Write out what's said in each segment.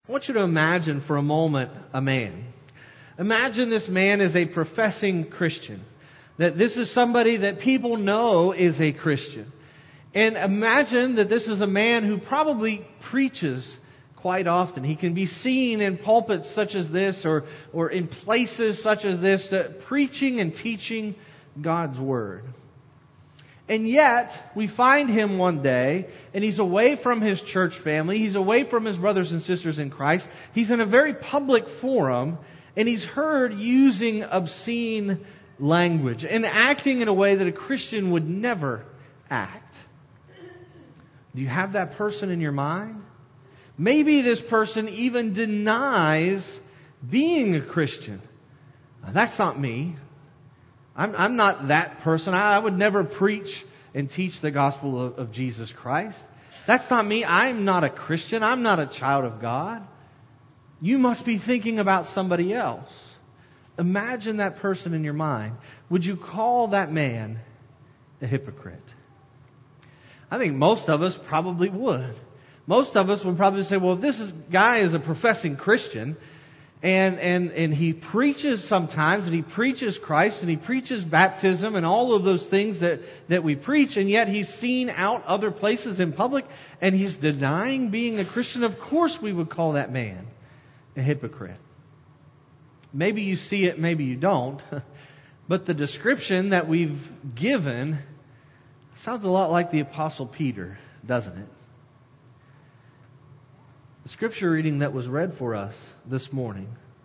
I want you to imagine for a moment a man. Imagine this man is a professing Christian. That this is somebody that people know is a Christian. And imagine that this is a man who probably preaches quite often. He can be seen in pulpits such as this or in places such as this, preaching and teaching God's Word. And yet, we find him one day, and he's away from his church family. He's away from his brothers and sisters in Christ. He's in a very public forum, and he's heard using obscene language and acting in a way that a Christian would never act. Do you have that person in your mind? Maybe this person even denies being a Christian. That's not me. I'm not that person. I would never preach and teach the gospel of Jesus Christ. That's not me. I'm not a Christian. I'm not a child of God. You must be thinking about somebody else. Imagine that person in your mind. Would you call that man a hypocrite? I think most of us probably would. Most of us would probably say, well, if this guy is a professing Christian, and he preaches sometimes, and he preaches Christ, and he preaches baptism, and all of those things that we preach, and yet he's seen out other places in public, and he's denying being a Christian, of course we would call that man a hypocrite. Maybe you see it, maybe you don't, but the description that we've given sounds a lot like the Apostle Peter, doesn't it? The scripture reading that was read for us this morning,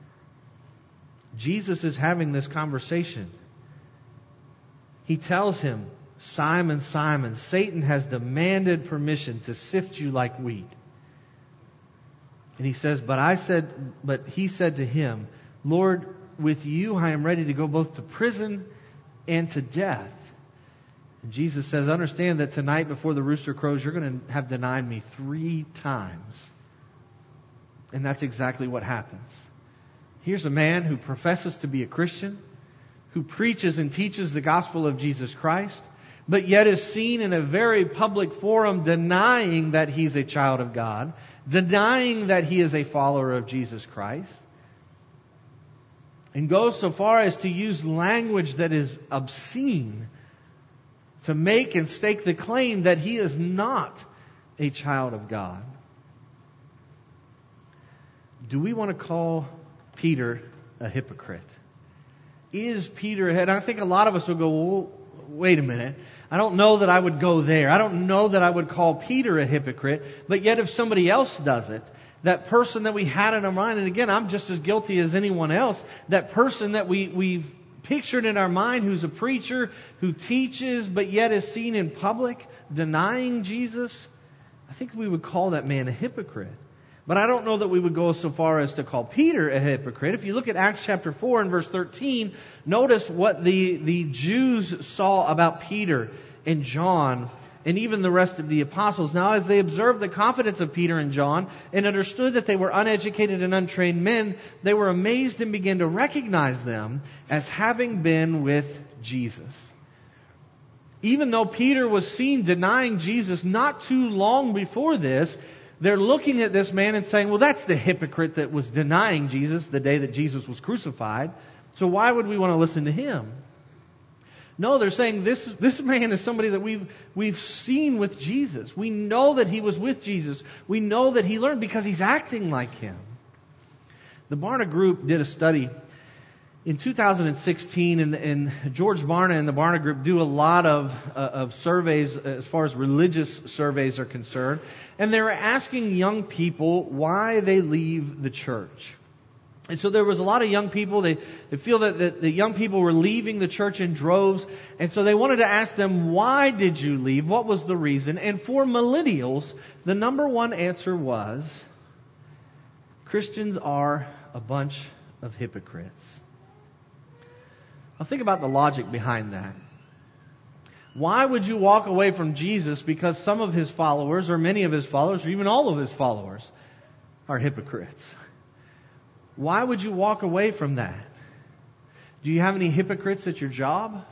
Jesus is having this conversation. He tells him, Simon, Simon, Satan has demanded permission to sift you like wheat. And he says, but he said to him, Lord, with you I am ready to go both to prison and to death. And Jesus says, understand that tonight before the rooster crows, you're going to have denied me 3 times. And that's exactly what happens. Here's a man who professes to be a Christian, who preaches and teaches the gospel of Jesus Christ, but yet is seen in a very public forum denying that he's a child of God, denying that he is a follower of Jesus Christ, and goes so far as to use language that is obscene to make and stake the claim that he is not a child of God. Do we want to call Peter a hypocrite? Is Peter ahead? I think a lot of us will go, well, wait a minute. I don't know that I would go there. I don't know that I would call Peter a hypocrite. But yet if somebody else does it, that person that we had in our mind, and again, I'm just as guilty as anyone else, that person that we've pictured in our mind who's a preacher, who teaches, but yet is seen in public, denying Jesus, I think we would call that man a hypocrite. But I don't know that we would go so far as to call Peter a hypocrite. If you look at Acts chapter 4 and verse 13, notice what the Jews saw about Peter and John and even the rest of the apostles. Now, as they observed the confidence of Peter and John and understood that they were uneducated and untrained men, they were amazed and began to recognize them as having been with Jesus. Even though Peter was seen denying Jesus not too long before this, they're looking at this man and saying, well, that's the hypocrite that was denying Jesus the day that Jesus was crucified. So why would we want to listen to him? No, they're saying this man is somebody that we've seen with Jesus. We know that he was with Jesus. We know that he learned because he's acting like him. The Barna Group did a study in 2016, and George Barna and the Barna Group do a lot of surveys as far as religious surveys are concerned. And they were asking young people why they leave the church. And so there was a lot of young people. They feel that the young people were leaving the church in droves. And so they wanted to ask them, why did you leave? What was the reason? And for millennials, the number one answer was, Christians are a bunch of hypocrites. Now think about the logic behind that. Why would you walk away from Jesus because some of His followers, or many of His followers, or even all of His followers are hypocrites? Why would you walk away from that? Do you have any hypocrites at your job?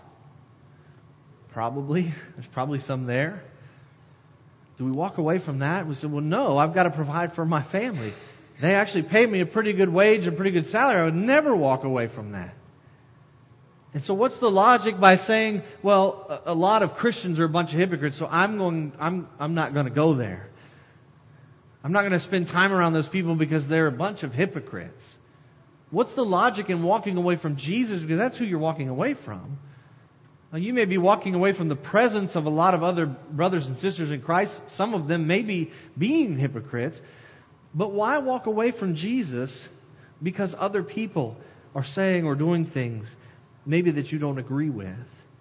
Probably. There's probably some there. Do we walk away from that? We say, well, no, I've got to provide for my family. they actually pay me a pretty good wage, a pretty good salary, I would never walk away from that. And so what's the logic by saying, well, a lot of Christians are a bunch of hypocrites, so I'm not going to go there. I'm not going to spend time around those people because they're a bunch of hypocrites. What's the logic in walking away from Jesus? Because that's who you're walking away from. Now, you may be walking away from the presence of a lot of other brothers and sisters in Christ. Some of them may be being hypocrites. But why walk away from Jesus because other people are saying or doing things maybe that you don't agree with?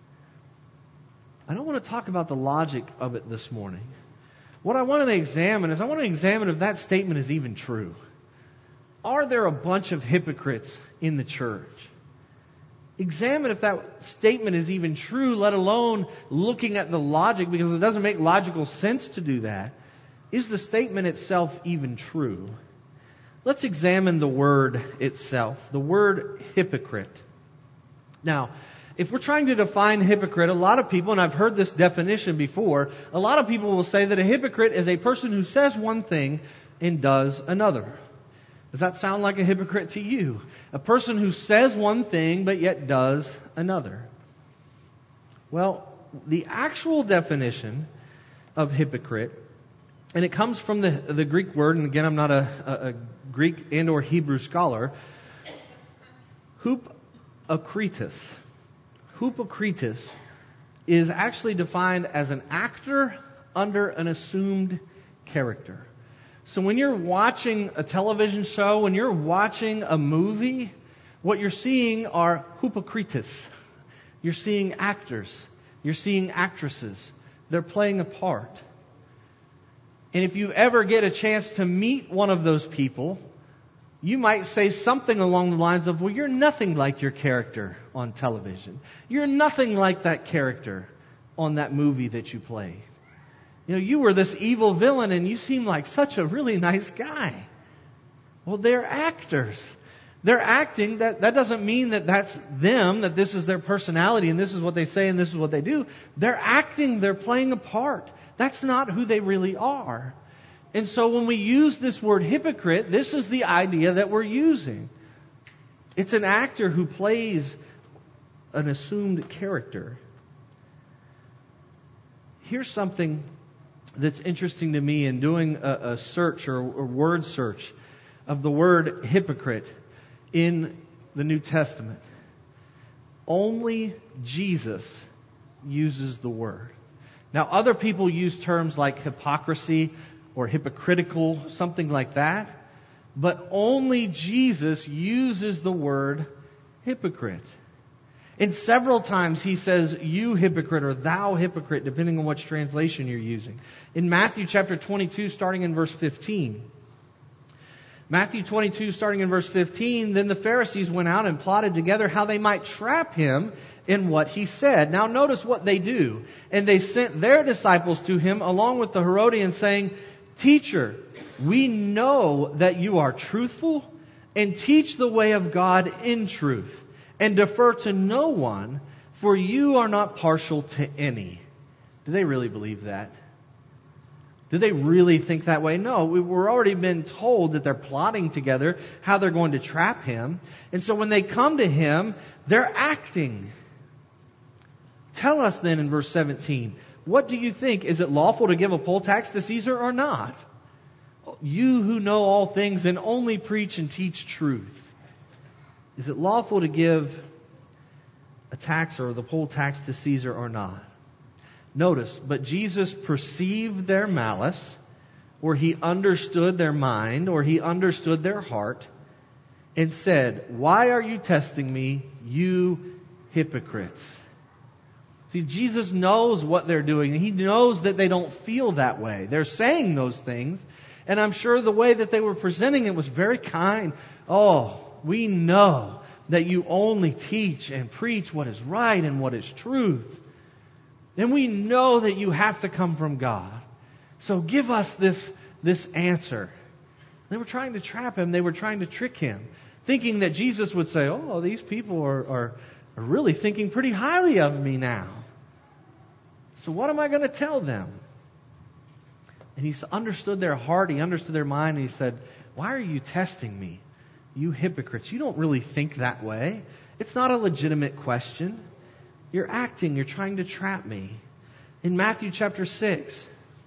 I don't want to talk about the logic of it this morning. What I want to examine if that statement is even true. Are there a bunch of hypocrites in the church? Examine if that statement is even true, let alone looking at the logic, because it doesn't make logical sense to do that. Is the statement itself even true? Let's examine the word itself, the word hypocrite. Now, if we're trying to define hypocrite, a lot of people, and I've heard this definition before, a lot of people will say that a hypocrite is a person who says one thing and does another. Does that sound like a hypocrite to you? A person who says one thing but yet does another. Well, the actual definition of hypocrite, and it comes from the Greek word, and again, I'm not a Greek and or Hebrew scholar, hupokritos. Hupokritos is actually defined as an actor under an assumed character. So when you're watching a television show, when you're watching a movie, what you're seeing are hupokritos. You're seeing actors. You're seeing actresses. They're playing a part. And if you ever get a chance to meet one of those people, you might say something along the lines of, well, you're nothing like your character on television. You're nothing like that character on that movie that you play. You know, you were this evil villain and you seem like such a really nice guy. Well, they're actors. They're acting. That doesn't mean that that's them, that this is their personality and this is what they say and this is what they do. They're acting. They're playing a part. That's not who they really are. And so when we use this word hypocrite, this is the idea that we're using. It's an actor who plays an assumed character. Here's something that's interesting to me in doing a search or a word search of the word hypocrite in the New Testament. Only Jesus uses the word. Now, other people use terms like hypocrisy or hypocritical, something like that. But only Jesus uses the word hypocrite. And several times he says, you hypocrite, or thou hypocrite, depending on which translation you're using. In Matthew chapter 22, starting in verse 15. Matthew 22, starting in verse 15, then the Pharisees went out and plotted together how they might trap him in what he said. Now notice what they do. And they sent their disciples to him along with the Herodians, saying, Teacher, we know that you are truthful and teach the way of God in truth and defer to no one, for you are not partial to any. Do they really believe that? Do they really think that way? No, we've already been told that they're plotting together how they're going to trap him. And so when they come to him, they're acting. Tell us then in verse 17, what do you think? Is it lawful to give a poll tax to Caesar or not? You who know all things and only preach and teach truth. Is it lawful to give a tax or the poll tax to Caesar or not? Notice, but Jesus perceived their malice, or he understood their mind, or he understood their heart, and said, why are you testing me, you hypocrites? See, Jesus knows what they're doing. He knows that they don't feel that way. They're saying those things, and I'm sure the way that they were presenting it was very kind. Oh, we know that you only teach and preach what is right and what is truth. And we know that you have to come from God. So give us this answer. They were trying to trap him. They were trying to trick him, thinking that Jesus would say, oh, these people are really thinking pretty highly of me now. So what am I going to tell them? And he understood their heart. He understood their mind. And he said, why are you testing me? You hypocrites, you don't really think that way. It's not a legitimate question. You're acting, you're trying to trap me. In Matthew chapter 6,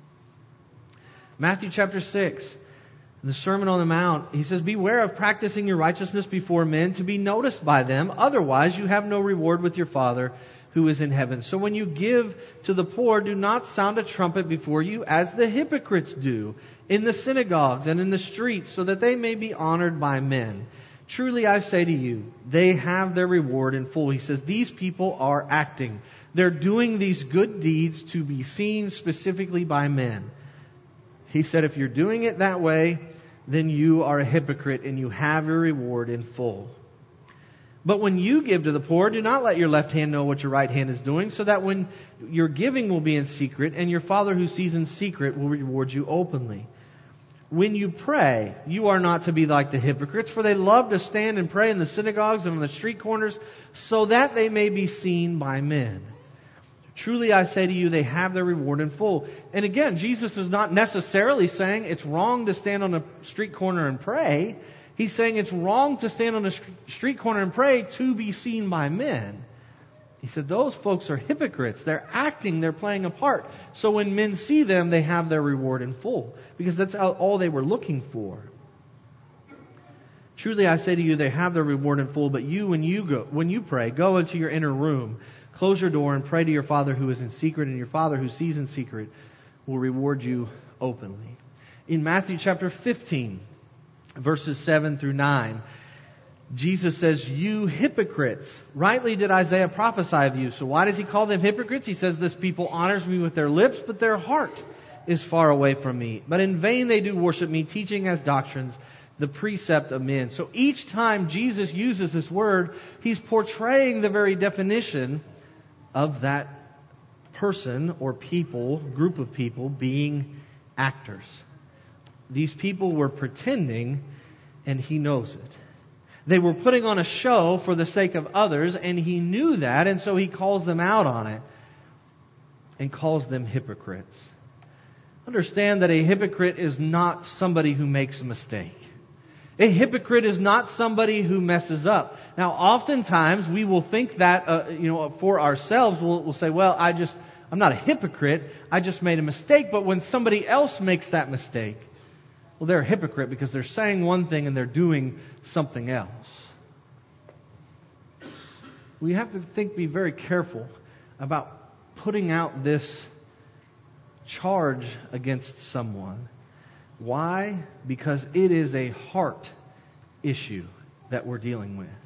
the Sermon on the Mount, he says, beware of practicing your righteousness before men to be noticed by them. Otherwise, you have no reward with your Father who is in heaven. So when you give to the poor, do not sound a trumpet before you as the hypocrites do in the synagogues and in the streets, so that they may be honored by men. Truly I say to you, they have their reward in full. He says these people are acting. They're doing these good deeds to be seen specifically by men. He said if you're doing it that way, then you are a hypocrite and you have your reward in full. But when you give to the poor, do not let your left hand know what your right hand is doing, so that when your giving will be in secret, and your Father who sees in secret will reward you openly. When you pray, you are not to be like the hypocrites, for they love to stand and pray in the synagogues and on the street corners, so that they may be seen by men. Truly I say to you, they have their reward in full. And again, Jesus is not necessarily saying it's wrong to stand on a street corner and pray. He's saying it's wrong to stand on a street corner and pray to be seen by men. He said those folks are hypocrites. They're acting, they're playing a part. So when men see them, they have their reward in full. Because that's all they were looking for. Truly I say to you, they have their reward in full. But you, when you pray, go into your inner room, close your door, and pray to your Father who is in secret, and your Father who sees in secret will reward you openly. In Matthew chapter 15, verses 7 through 9, Jesus says, you hypocrites, rightly did Isaiah prophesy of you. So why does he call them hypocrites? He says, this people honors me with their lips, but their heart is far away from me. But in vain they do worship me, teaching as doctrines the precept of men. So each time Jesus uses this word, he's portraying the very definition of that person or people, group of people, being actors. These people were pretending, and he knows it. They were putting on a show for the sake of others, and he knew that, and so he calls them out on it and calls them hypocrites. Understand that a hypocrite is not somebody who makes a mistake. A hypocrite is not somebody who messes up. Now, oftentimes we will think that, for ourselves, we'll say, well, I'm not a hypocrite. I just made a mistake. But when somebody else makes that mistake, well, they're a hypocrite because they're saying one thing and they're doing something else. We have to be very careful about putting out this charge against someone. Why? Because it is a heart issue that we're dealing with.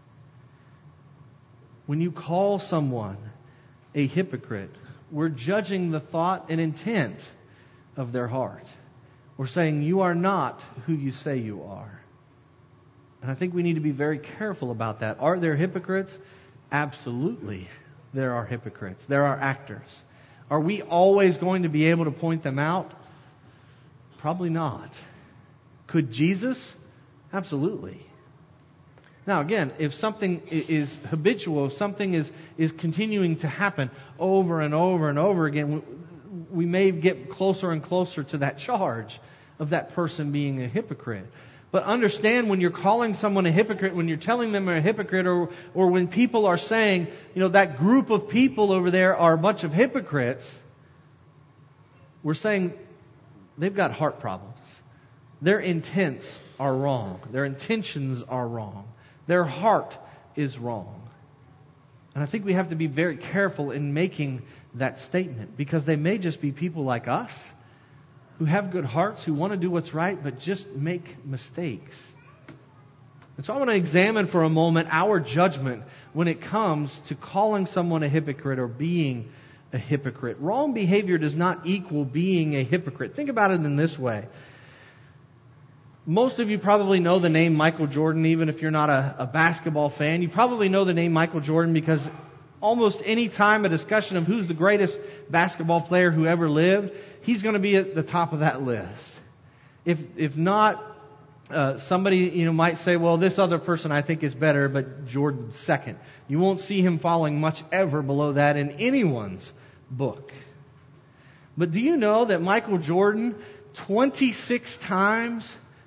When you call someone a hypocrite, we're judging the thought and intent of their heart. We're saying you are not who you say you are. And I think we need to be very careful about that. Are there hypocrites? Absolutely, there are hypocrites. There are actors. Are we always going to be able to point them out? Probably not. Could Jesus? Absolutely. Now again, if something is habitual, if something is continuing to happen over and over and over again, we may get closer and closer to that charge of that person being a hypocrite. But understand, when you're calling someone a hypocrite, when you're telling them they're a hypocrite, or when people are saying, that group of people over there are a bunch of hypocrites, we're saying they've got heart problems. Their intents are wrong. Their intentions are wrong. Their heart is wrong. And I think we have to be very careful in making that statement, because they may just be people like us who have good hearts, who want to do what's right, but just make mistakes. And so I want to examine for a moment our judgment when it comes to calling someone a hypocrite or being a hypocrite. Wrong behavior does not equal being a hypocrite. Think about it in this way. Most of you probably know the name Michael Jordan, even if you're not a basketball fan. You probably know the name Michael Jordan because almost any time a discussion of who's the greatest basketball player who ever lived, he's going to be at the top of that list. If not, somebody might say, well, this other person I think is better, but Jordan's second. You won't see him falling much ever below that in anyone's book. But do you know that Michael Jordan 26 times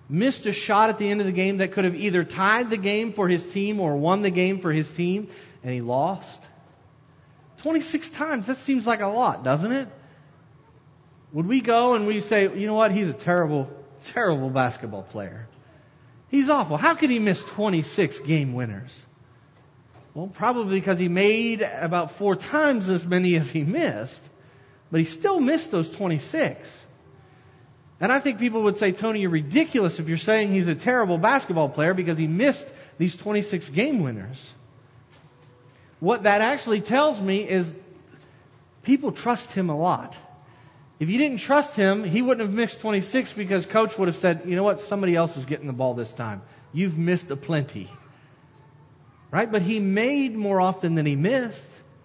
missed a shot at the end of the game that could have either tied the game for his team or won the game for his team, and he lost. 26 times, that seems like a lot, doesn't it? Would we go and we say, you know what, he's a terrible, terrible basketball player. He's awful. How could he miss 26 game winners? Well, probably because he made about 4 times as many as he missed, but he still missed those 26. And I think people would say, Tony, you're ridiculous if you're saying he's a terrible basketball player because he missed these 26 game winners. What that actually tells me is people trust him a lot. If you didn't trust him, he wouldn't have missed 26 because coach would have said, you know what, somebody else is getting the ball this time. You've missed a plenty. Right? But he made more often than he missed.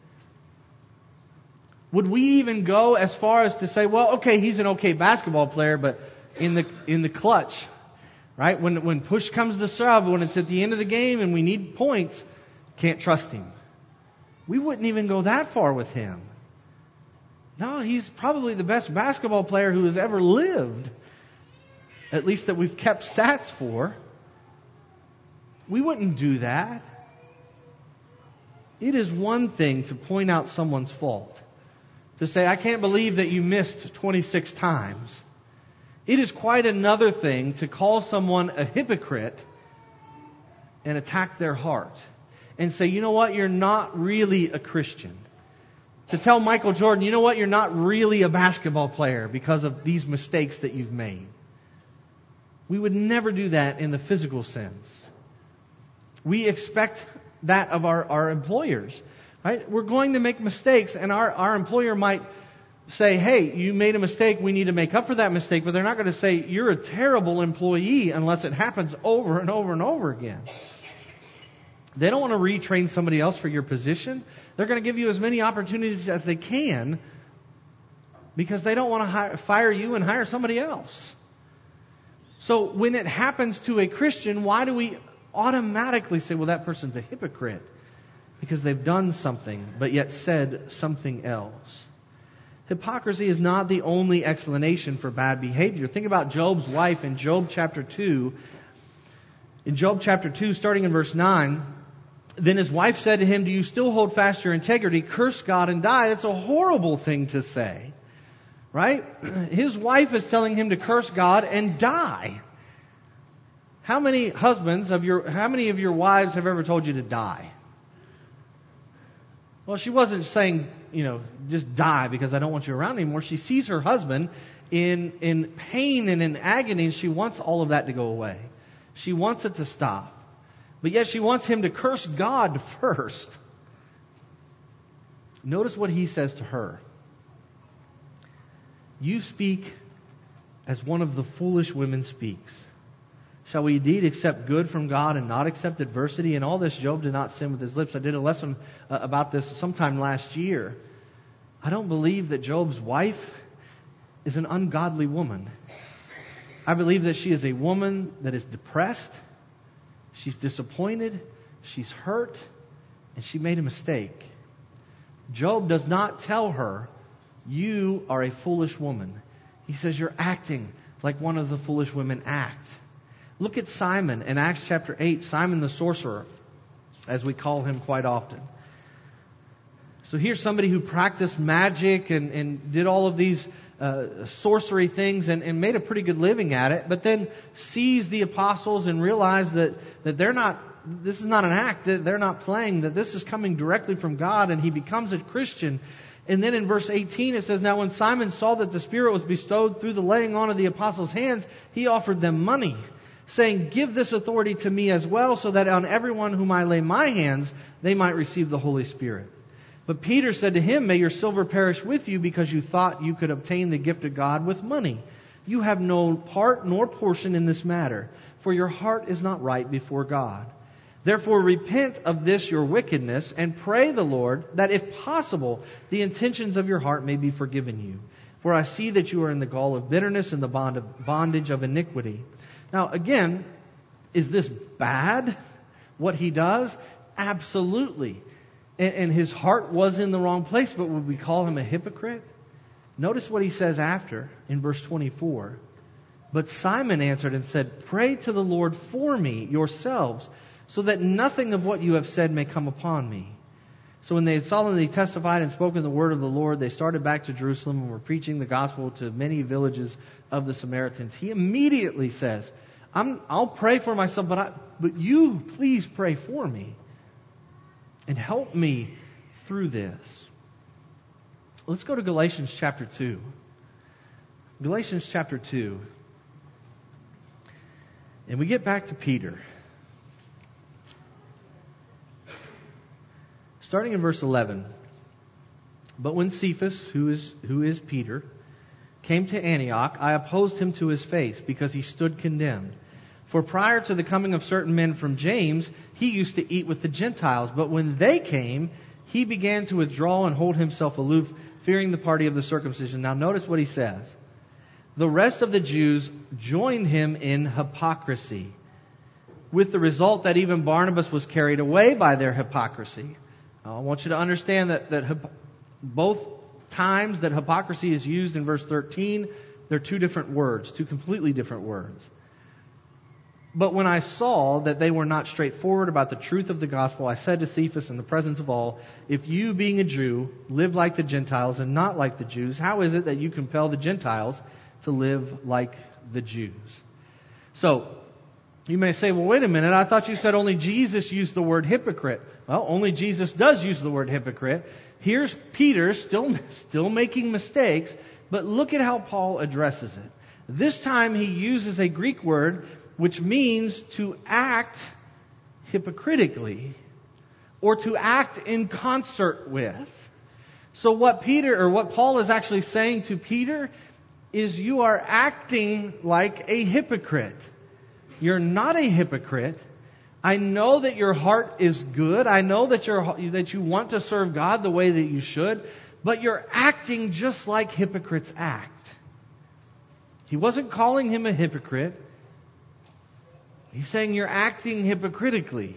Would we even go as far as to say, well, okay, he's an okay basketball player, but in the clutch, right? When push comes to shove, when it's at the end of the game and we need points, can't trust him. We wouldn't even go that far with him. No, he's probably the best basketball player who has ever lived. At least that we've kept stats for. We wouldn't do that. It is one thing to point out someone's fault. To say, I can't believe that you missed 26 times. It is quite another thing to call someone a hypocrite and attack their heart. And say, you know what, you're not really a Christian. To tell Michael Jordan, you know what, you're not really a basketball player because of these mistakes that you've made. We would never do that in the physical sense. We expect that of our employers. Right? We're going to make mistakes, and our employer might say, hey, you made a mistake, we need to make up for that mistake, but they're not going to say, you're a terrible employee unless it happens over and over and over again. They don't want to retrain somebody else for your position. They're going to give you as many opportunities as they can because they don't want to fire you and hire somebody else. So when it happens to a Christian, why do we automatically say, well, that person's a hypocrite? Because they've done something, but yet said something else. Hypocrisy is not the only explanation for bad behavior. Think about Job's wife in Job chapter 2. In Job chapter 2, starting in verse 9, then his wife said to him, do you still hold fast your integrity? Curse God and die. That's a horrible thing to say. Right? His wife is telling him to curse God and die. How many of your wives have ever told you to die? Well, she wasn't saying, just die because I don't want you around anymore. She sees her husband in pain and in agony, and she wants all of that to go away. She wants it to stop. But yet she wants him to curse God first. Notice what he says to her. You speak as one of the foolish women speaks. Shall we indeed accept good from God and not accept adversity? In all this, Job did not sin with his lips. I did a lesson about this sometime last year. I don't believe that Job's wife is an ungodly woman. I believe that she is a woman that is depressed. She's disappointed. She's hurt. And she made a mistake. Job does not tell her, you are a foolish woman. He says, you're acting like one of the foolish women act. Look at Simon in Acts chapter 8, Simon the sorcerer, as we call him quite often. So here's somebody who practiced magic and did all of these sorcery things and made a pretty good living at it, but then sees the apostles and realized that this is not an act, that they're not playing, that this is coming directly from God, and he becomes a Christian. And then in verse 18 it says, now when Simon saw that the Spirit was bestowed through the laying on of the apostles' hands, he offered them money, saying, give this authority to me as well, so that on everyone whom I lay my hands, they might receive the Holy Spirit. But Peter said to him, may your silver perish with you, because you thought you could obtain the gift of God with money. You have no part nor portion in this matter, for your heart is not right before God. Therefore repent of this your wickedness, and pray the Lord that if possible the intentions of your heart may be forgiven you. For I see that you are in the gall of bitterness and the bondage of iniquity. Now again, is this bad, what he does? Absolutely. And his heart was in the wrong place, but would we call him a hypocrite? Notice what he says after in verse 24. But Simon answered and said, "Pray to the Lord for me yourselves, so that nothing of what you have said may come upon me." So when they had solemnly testified and spoken the word of the Lord, they started back to Jerusalem and were preaching the gospel to many villages of the Samaritans. He immediately says, I'll pray for myself, but you please pray for me and help me through this. Let's go to Galatians chapter 2. Galatians chapter 2. And we get back to Peter. Starting in verse 11. But when Cephas, who is Peter, came to Antioch, I opposed him to his face, because he stood condemned. For prior to the coming of certain men from James, he used to eat with the Gentiles. But when they came, he began to withdraw and hold himself aloof, fearing the party of the circumcision. Now notice what he says. The rest of the Jews joined him in hypocrisy, with the result that even Barnabas was carried away by their hypocrisy. I want you to understand that both times that hypocrisy is used in verse 13, they're two different words, two completely different words. But when I saw that they were not straightforward about the truth of the gospel, I said to Cephas in the presence of all, if you, being a Jew, live like the Gentiles and not like the Jews, how is it that you compel the Gentiles to live like the Jews? So, you may say, well, wait a minute, I thought you said only Jesus used the word hypocrite. Well, only Jesus does use the word hypocrite. Here's Peter still making mistakes, but look at how Paul addresses it. This time he uses a Greek word which means to act hypocritically or to act in concert with. So what Paul is actually saying to Peter is, you are acting like a hypocrite. You're not a hypocrite. I know that your heart is good. I know that you want to serve God the way that you should, but you're acting just like hypocrites act. He wasn't calling him a hypocrite. He's saying you're acting hypocritically.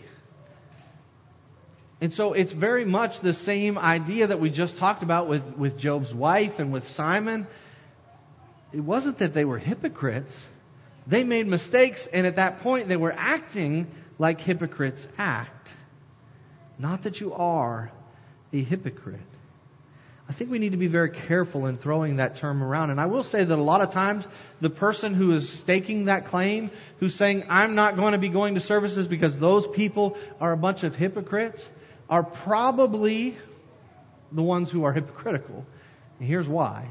And so it's very much the same idea that we just talked about with Job's wife and with Simon. It wasn't that they were hypocrites. They made mistakes, and at that point they were acting like hypocrites act. Not that you are a hypocrite. I think we need to be very careful in throwing that term around. And I will say that a lot of times the person who is staking that claim, who's saying, I'm not going to be going to services because those people are a bunch of hypocrites, are probably the ones who are hypocritical. And here's why.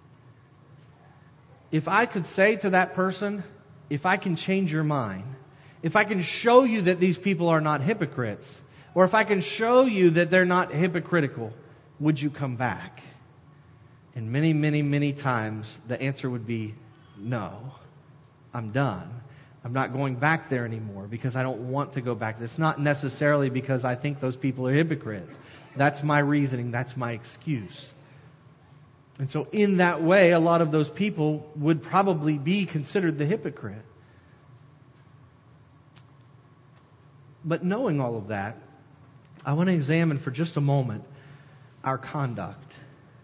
If I could say to that person, if I can change your mind, if I can show you that these people are not hypocrites, or if I can show you that they're not hypocritical, would you come back? And many, many, many times the answer would be, no, I'm done. I'm not going back there anymore because I don't want to go back. It's not necessarily because I think those people are hypocrites. That's my reasoning. That's my excuse. And so in that way, a lot of those people would probably be considered the hypocrite. But knowing all of that, I want to examine for just a moment our conduct.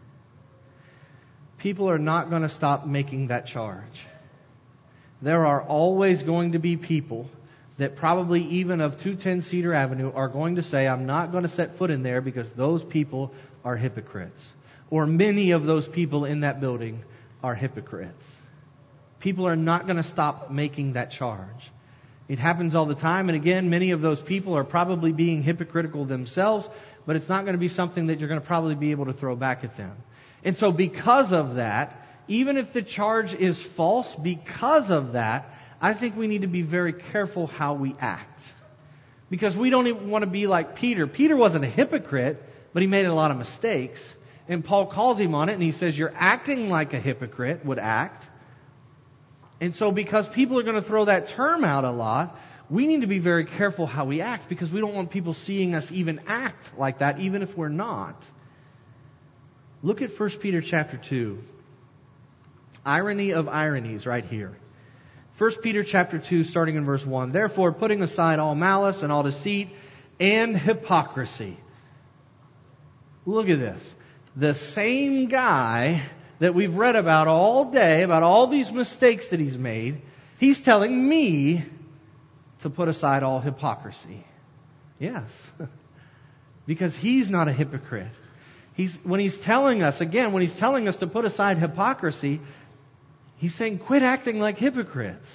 People are not going to stop making that charge. There are always going to be people that probably even of 210 Cedar Avenue are going to say, I'm not going to set foot in there because those people are hypocrites. Or many of those people in that building are hypocrites. People are not going to stop making that charge. It happens all the time. And again, many of those people are probably being hypocritical themselves, but it's not going to be something that you're going to probably be able to throw back at them. And so because of that, even if the charge is false, because of that, I think we need to be very careful how we act. Because we don't even want to be like Peter. Peter wasn't a hypocrite, but he made a lot of mistakes. And Paul calls him on it and he says, you're acting like a hypocrite would act. And so because people are going to throw that term out a lot, we need to be very careful how we act because we don't want people seeing us even act like that, even if we're not. Look at 1 Peter chapter 2. Irony of ironies right here. 1 Peter chapter 2, starting in verse 1. Therefore, putting aside all malice and all deceit and hypocrisy. Look at this. The same guy that we've read about all day, about all these mistakes that he's made, he's telling me to put aside all hypocrisy. Yes. Because he's not a hypocrite. When he's telling us to put aside hypocrisy, he's saying, quit acting like hypocrites.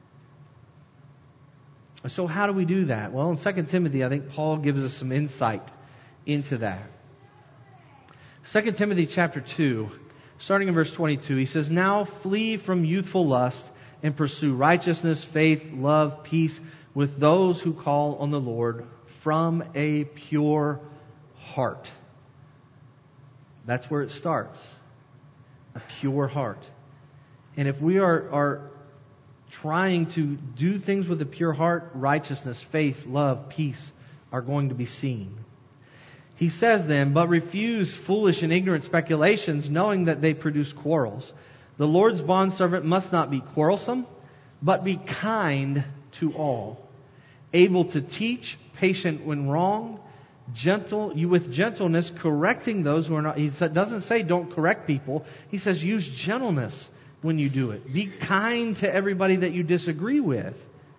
So how do we do that? Well, in 2 Timothy, I think Paul gives us some insight into that. 2 Timothy chapter 2, starting in verse 22, he says, "Now flee from youthful lust and pursue righteousness, faith, love, peace with those who call on the Lord from a pure heart." That's where it starts. A pure heart. And if we are trying to do things with a pure heart, righteousness, faith, love, peace are going to be seen. He says then, "But refuse foolish and ignorant speculations, knowing that they produce quarrels. The Lord's bondservant must not be quarrelsome, but be kind to all, able to teach, patient when wrong, with gentleness correcting those who are not." He doesn't say don't correct people. He says use gentleness when you do it. Be kind to everybody that you disagree with.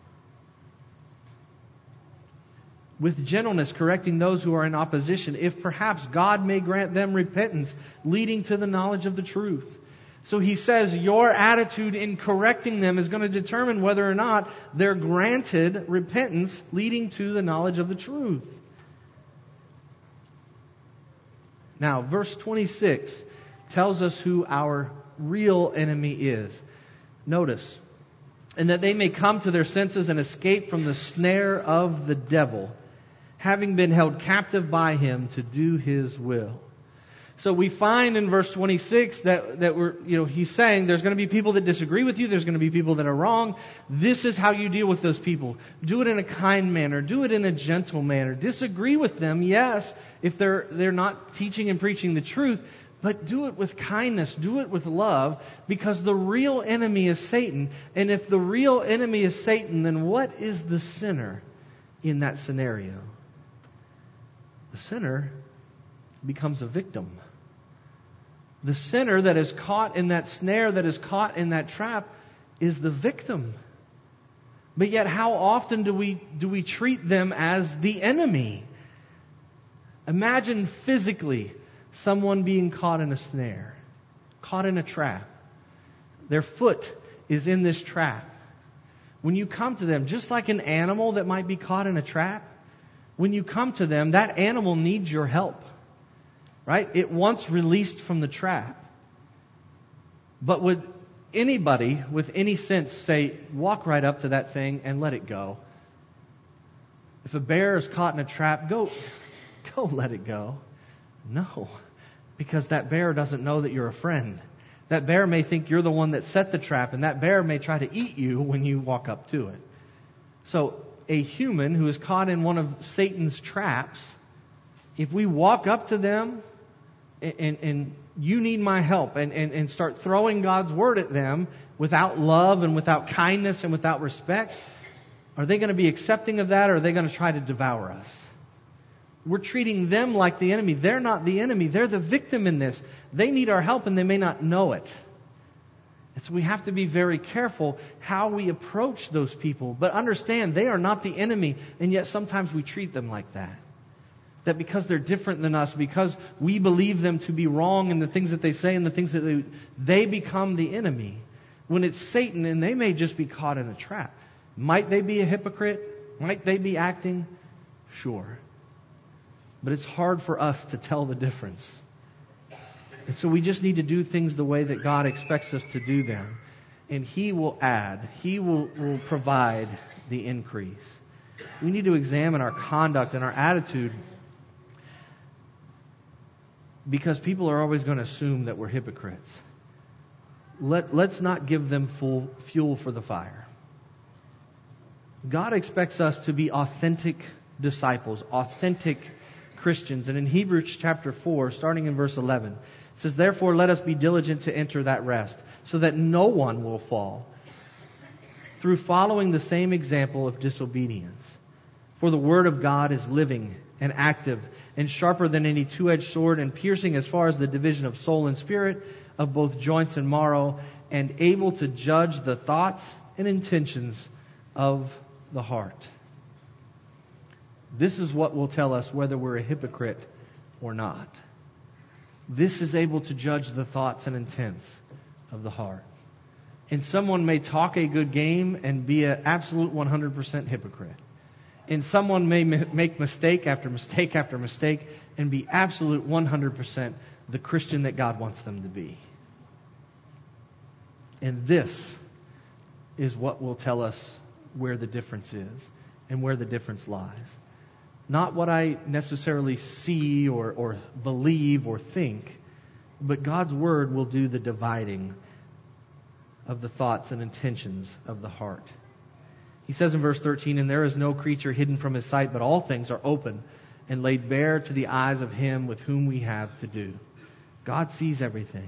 With gentleness correcting those who are in opposition, if perhaps God may grant them repentance, leading to the knowledge of the truth. So he says your attitude in correcting them is going to determine whether or not they're granted repentance, leading to the knowledge of the truth. Now, verse 26 tells us who our real enemy is. Notice, "And that they may come to their senses and escape from the snare of the devil, having been held captive by him to do his will." So we find in verse 26 that he's saying there's going to be people that disagree with you. There's going to be people that are wrong. This is how you deal with those people. Do it in a kind manner. Do it in a gentle manner. Disagree with them, yes, if they're not teaching and preaching the truth, but do it with kindness. Do it with love, because the real enemy is Satan. And if the real enemy is Satan, then what is the sinner in that scenario? The sinner becomes a victim. The sinner that is caught in that snare, that is caught in that trap, is the victim. But yet how often do we treat them as the enemy? Imagine physically someone being caught in a snare, caught in a trap. Their foot is in this trap. When you come to them, just like an animal that might be caught in a trap, when you come to them, that animal needs your help. Right? It wants released from the trap. But would anybody with any sense say, walk right up to that thing and let it go? If a bear is caught in a trap, go let it go. No. Because that bear doesn't know that you're a friend. That bear may think you're the one that set the trap, and that bear may try to eat you when you walk up to it. So a human who is caught in one of Satan's traps, if we walk up to them and you need my help and start throwing God's word at them without love and without kindness and without respect, are they going to be accepting of that, or are they going to try to devour us? We're treating them like the enemy. They're not the enemy. They're the victim in this. They need our help and they may not know it. And so we have to be very careful how we approach those people. But understand, they are not the enemy, and yet sometimes we treat them like that. That because they're different than us, because we believe them to be wrong in the things that they say and the things that they become the enemy. When it's Satan, and they may just be caught in a trap. Might they be a hypocrite? Might they be acting? Sure. But it's hard for us to tell the difference. And so we just need to do things the way that God expects us to do them. And He will add. He will provide the increase. We need to examine our conduct and our attitude, because people are always going to assume that we're hypocrites. Let's not give them full fuel for the fire. God expects us to be authentic disciples, authentic Christians. And in Hebrews chapter 4, starting in verse 11, it says, "Therefore let us be diligent to enter that rest, so that no one will fall through following the same example of disobedience. For the word of God is living and active and sharper than any two-edged sword, and piercing as far as the division of soul and spirit, of both joints and marrow, and able to judge the thoughts and intentions of the heart. This is what will tell us whether we're a hypocrite or not. This is able to judge the thoughts and intents of the heart. And someone may talk a good game and be an absolute 100% hypocrite. And someone may make mistake after mistake after mistake and be absolute 100% the Christian that God wants them to be. And this is what will tell us where the difference is and where the difference lies. Not what I necessarily see or believe or think, but God's Word will do the dividing of the thoughts and intentions of the heart. He says in verse 13, "And there is no creature hidden from His sight, but all things are open and laid bare to the eyes of Him with whom we have to do." God sees everything.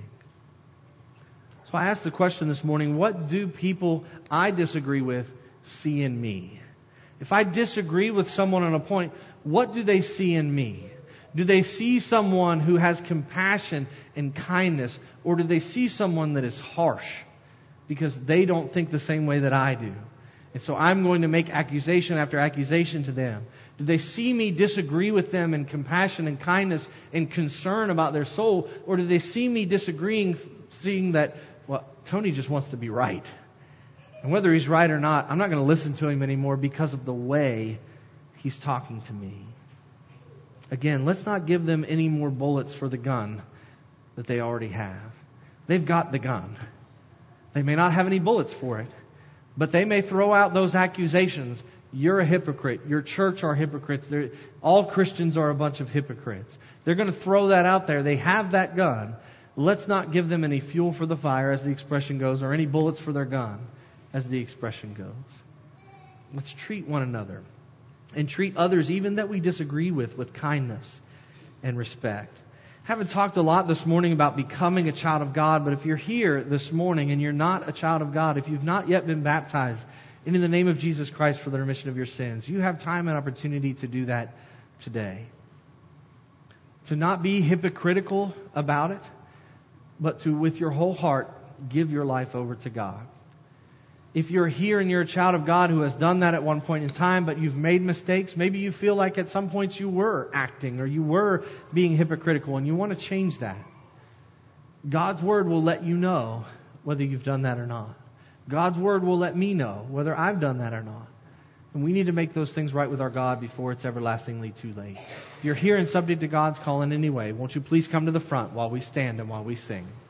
So I asked the question this morning, what do people I disagree with see in me? If I disagree with someone on a point, what do they see in me? Do they see someone who has compassion and kindness, or do they see someone that is harsh because they don't think the same way that I do? And so I'm going to make accusation after accusation to them. Do they see me disagree with them in compassion and kindness and concern about their soul? Or do they see me disagreeing, seeing that, well, Tony just wants to be right. And whether he's right or not, I'm not going to listen to him anymore because of the way he's talking to me. Again, let's not give them any more bullets for the gun that they already have. They've got the gun. They may not have any bullets for it, but they may throw out those accusations. You're a hypocrite. Your church are hypocrites. All Christians are a bunch of hypocrites. They're going to throw that out there. They have that gun. Let's not give them any fuel for the fire, as the expression goes, or any bullets for their gun, as the expression goes. Let's treat one another and treat others, even that we disagree with kindness and respect. I haven't talked a lot this morning about becoming a child of God, but if you're here this morning and you're not a child of God, if you've not yet been baptized in the name of Jesus Christ for the remission of your sins, you have time and opportunity to do that today. To not be hypocritical about it, but to, with your whole heart, give your life over to God. If you're here and you're a child of God who has done that at one point in time, but you've made mistakes, maybe you feel like at some points you were acting or you were being hypocritical and you want to change that. God's Word will let you know whether you've done that or not. God's Word will let me know whether I've done that or not. And we need to make those things right with our God before it's everlastingly too late. If you're here and subject to God's call in any way, won't you please come to the front while we stand and while we sing.